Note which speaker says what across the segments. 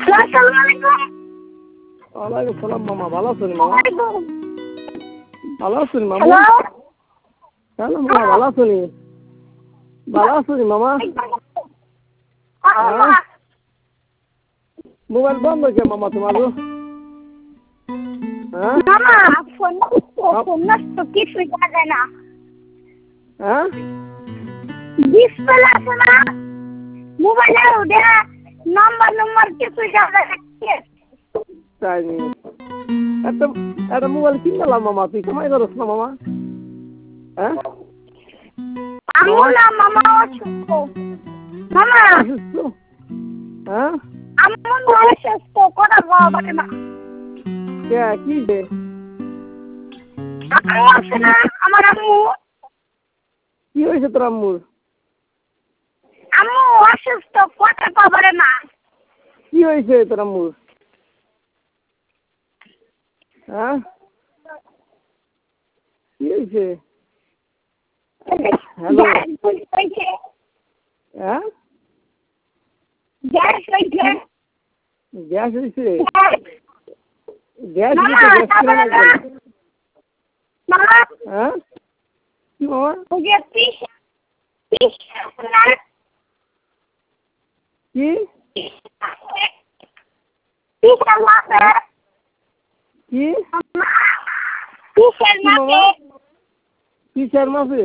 Speaker 1: আসসালামু আলাইকুম।
Speaker 2: ওয়ালাইকুম সালাম মামা, ভালো আছেন মামা? ভালো আছেন মামা?
Speaker 1: হ্যালো
Speaker 2: হ্যালো মামা, ভালো আছেন? ভালো আছেন মামা? হ্যাঁ, মোবাইল বন্ধ কে মামা তোমার? হ্যাঁ
Speaker 1: মামা ফোন নষ্ট কিছুই দেখা যায় না।
Speaker 2: হ্যাঁ,
Speaker 1: ডিসপ্লে আছে না মোবাইলের ওটা নাম্বার কিছুই দেখা যায় না।
Speaker 2: তাই নি। একটা একটা মোবাইল কিনলাম মামা, তুই কামাই করছ না মামা? হ্যাঁ
Speaker 1: আম্মু না মামা অসুস্থ। মামা
Speaker 2: অসুস্থ? হ্যাঁ,
Speaker 1: আম্মু অসুস্থ, কথা বলে না।
Speaker 2: কে কি রে?
Speaker 1: আম্মু আছে না, আমার আম্মু।
Speaker 2: কি হয়েছে তোর আম্মুর?
Speaker 1: আম্মু অসুস্থ, কথা বলে না।
Speaker 2: কি হয়েছে তোর আম্মুর? হ্যাঁ, কি হয়েছে? হ্যালো, হ্যাঁ,
Speaker 1: গ্যাস হয়েছে।
Speaker 2: গ্যাস হয়েছে? গ্যাস
Speaker 1: মামা
Speaker 2: হয়েছে, গ্যাস কিনে নাই করে?
Speaker 1: মামা
Speaker 2: হ্যাঁ, কি মামা?
Speaker 1: ওই যে পিস না
Speaker 2: কি
Speaker 1: পিসের মাপে
Speaker 2: কি
Speaker 1: পিসের
Speaker 2: কি মামা?
Speaker 1: মাপে
Speaker 2: কিসের মাসে?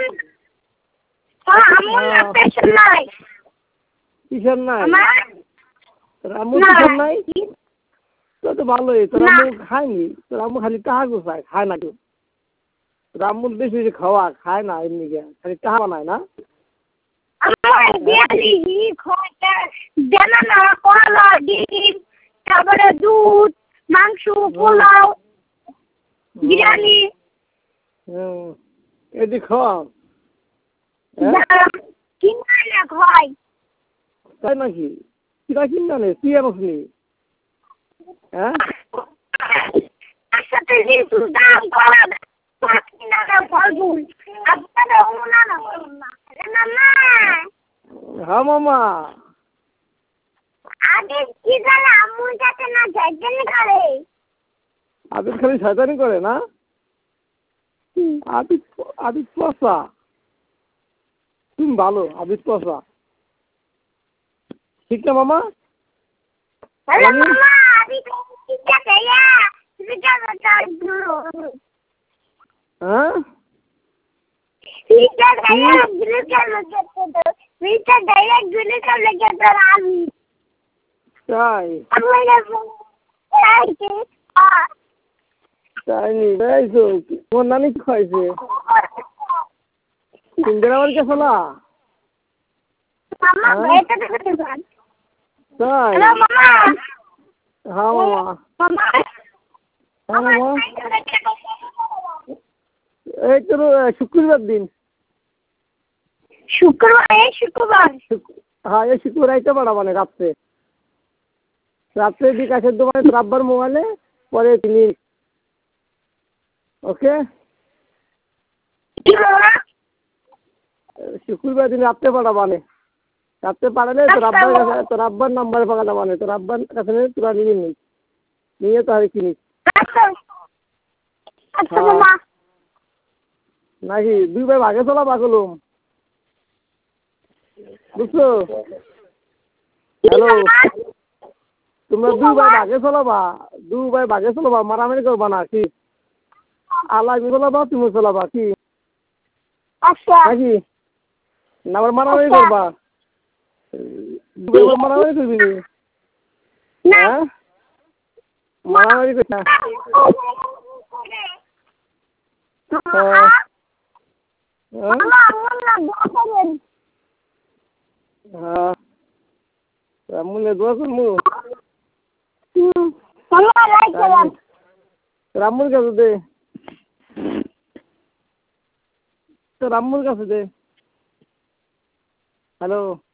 Speaker 1: আমুন না পেশেন্ট নাই
Speaker 2: কিসের নাই?
Speaker 1: আমার
Speaker 2: তোর আম্মু কিসের নাই? তোর তো ভালোই, তোর আম্মু খায়নি, তোর আম্মু খালি টাকা গোছায়, খায় না কেউ। তোর আম্মু বেশি বেশি খাওয়া, খায় না এমনি কে, খালি টাকা বানায় না?
Speaker 1: আমার বিয়ালি খোটা জানা কলা ডিম তারপরে দুধ মাংস পোলাও বিরিয়ানি
Speaker 2: হুম, এদি খাওয়া? হ্যাঁ,
Speaker 1: কিনা না খাই।
Speaker 2: তাই নাকি? কিরা কিনা নে, তুই আনসনি? হ্যাঁ,
Speaker 1: একসাথে যেহেতু দাম করা কিনা না ফলমূল আপনারা ওনা না করুন না না
Speaker 2: হ্যাঁ মামা।
Speaker 1: আগে কি জানে আম্মুর কাছে না যাইতেন করে।
Speaker 2: আবিদ খালি শয়তানি করে না? আবিদ আবিদ পচা। তুমি ভালো, আবিদ পচা। ঠিক না মামা?
Speaker 1: হ্যালো মামা আবি ঠিক আছে ঠিক আছে
Speaker 2: হ্যাঁ,
Speaker 1: ঠিক আছে আমি
Speaker 2: তাই তাই নি? বেড়াইছো? তোমার নানি কি খাইছে? তিনজনের বাড়ি গেছো না?
Speaker 1: মামা এটা দেখতে পান।
Speaker 2: তাই?
Speaker 1: হ্যালো মামা
Speaker 2: হ্যাঁ মামা।
Speaker 1: মামা
Speaker 2: হ্যাঁ মামা, এই তো শুক্রবার দিন।
Speaker 1: শুক্রবার
Speaker 2: হ্যাঁ, এই শুক্রবার আইতে পারা মানে রাত্রে রাত্রে বিকাশের দোকানে তোর আব্বার মোবাইলে পরে তিনি। ওকে, শুক্রবার দিন রাত্রে পাঠাবানে। রাত্রে পাঠালে তোর আব্বার কাছে, তোর আব্বার নাম্বারে পাঠাতে মানে, তোর আব্বার কাছে তোরা নিবি নি, নিয়ে তাহলে কিনিস।
Speaker 1: আচ্ছা মামা
Speaker 2: নাকি দুই ভাই ভাগে চলা পাগলুম, বুঝছো? হ্যালো, তোমরা দুই ভাই ভাগে চলাবা, দুই ভাই ভাগে চলাবা, মারামারি করবা না কি? আলামি চলাবা, তুমি চলাবা কি
Speaker 1: আচ্ছা
Speaker 2: নাকি? না আবার মারামারি করবা? দুই ভাই মারামারি করবি নি? হ্যাঁ, মারামারি করিস না। হ্যাঁ, হ্যাঁ, রামুনে দোয়া করমু। রামুর কাছে দে, তো রামুর কাছে দে। হ্যালো।